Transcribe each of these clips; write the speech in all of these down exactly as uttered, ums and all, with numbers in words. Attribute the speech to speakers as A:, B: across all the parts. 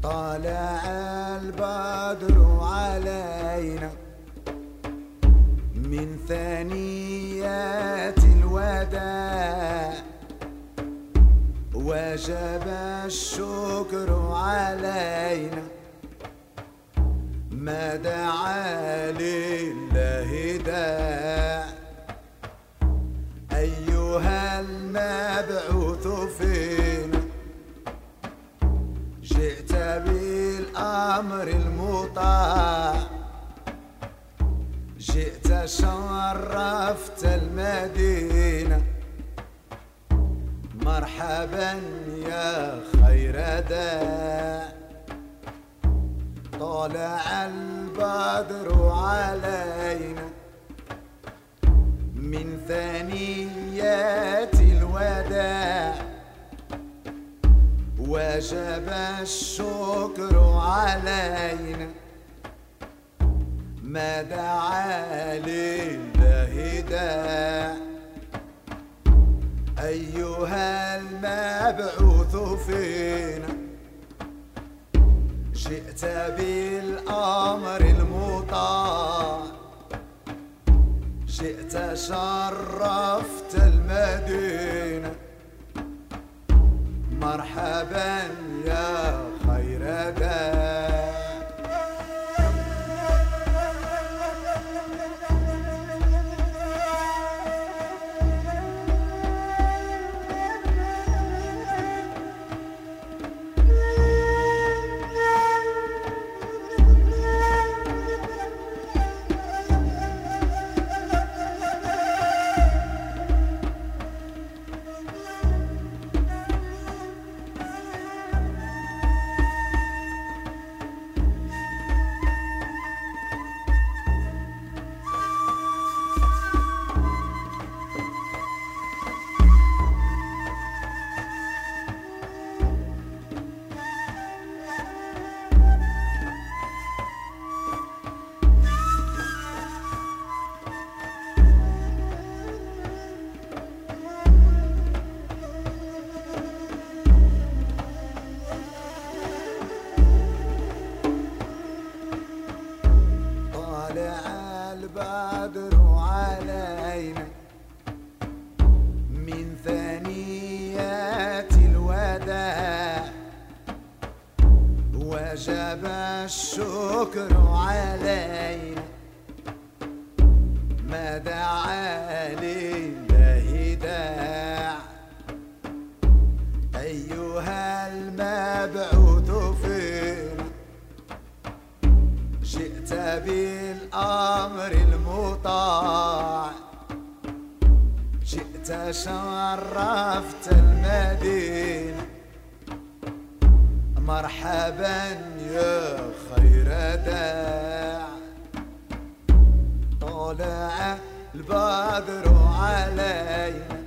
A: طالع البدر علينا من ثنيات الوداع، وجب الشكر علينا ما دعا لله داع. أيها المبعوث فينا جئت بالأمر المطاع، جئت شرفت المدينة، مرحبا يا خير داع. طلع البدر علينا من ثنيات الوداع، وجب الشكر علينا ما دعا لله داع. أيها المبعوث فينا جئت بالأمر المطاع، جئت شرفت المدينة، مرحبا يا خير داع. البدر علينا من ثنيات الوداع، وجب الشكر علينا ما دعا لله داع. أيها المبعوث فينا جئت بالأمر المطاع، جئت شرفت المدينة، مرحبا يا خير داع. طلع البدر علينا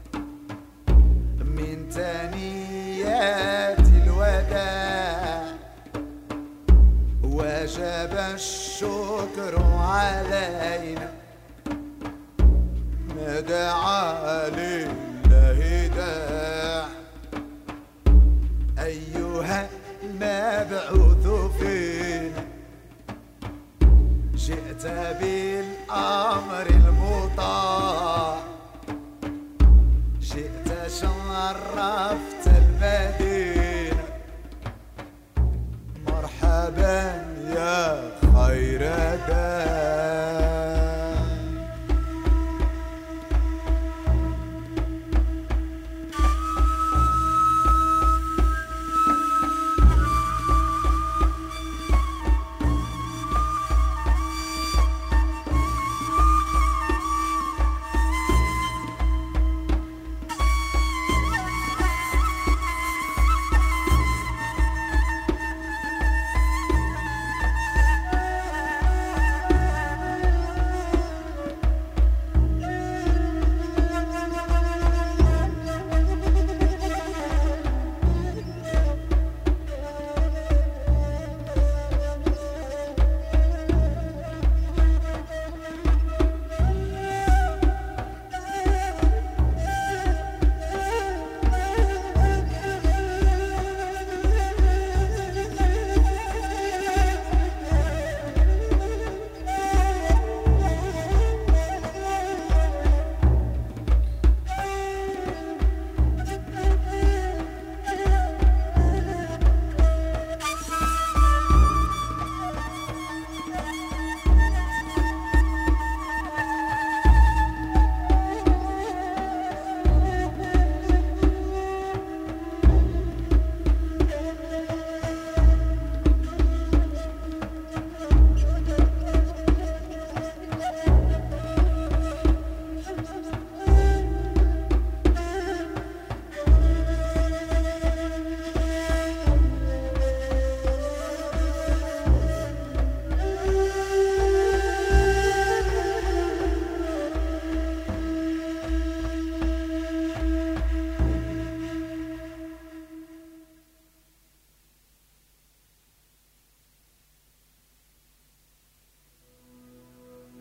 A: من ثنيات الوداع، وجب الشكر علينا ما دعا لله داع. أيها المبعوث فينا جئت بالأمر المطاع، جئت شرفت المدينة، مرحبا يا خير داع.